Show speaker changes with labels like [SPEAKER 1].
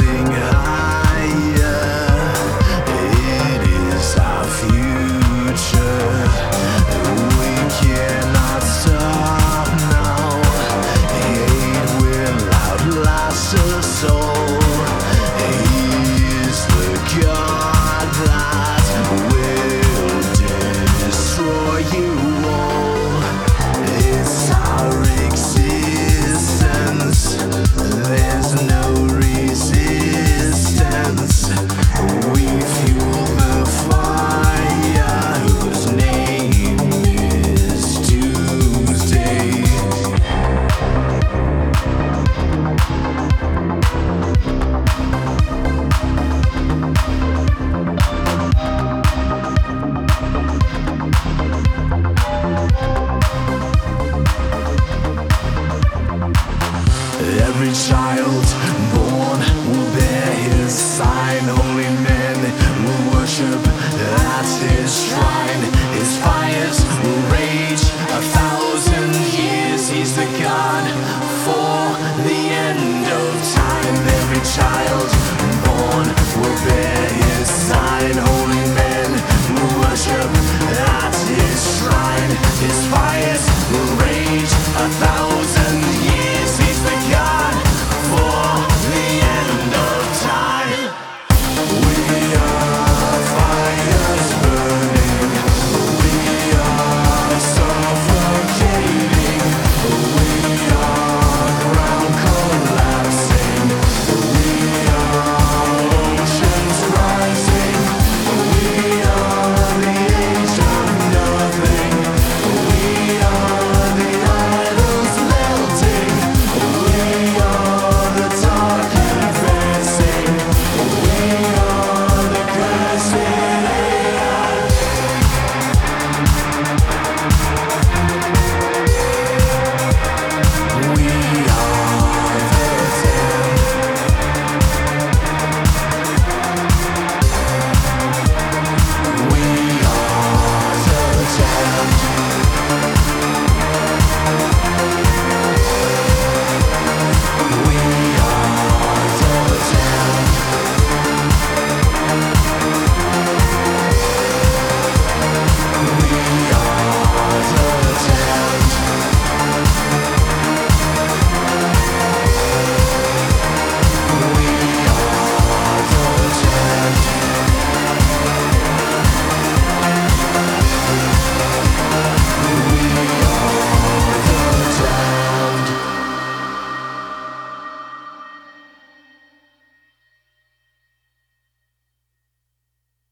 [SPEAKER 1] rising higher. It is our future. We cannot stop now. Hate will outlast us all. He is the God that will destroy you all. It's our existence. There's no resistance. We fuel the fire whose name is Doomsday. Every child born will bear his sign. Holy men will worship at his shrine. His fires will rage 1,000 years. He's the God for the end of time. Every child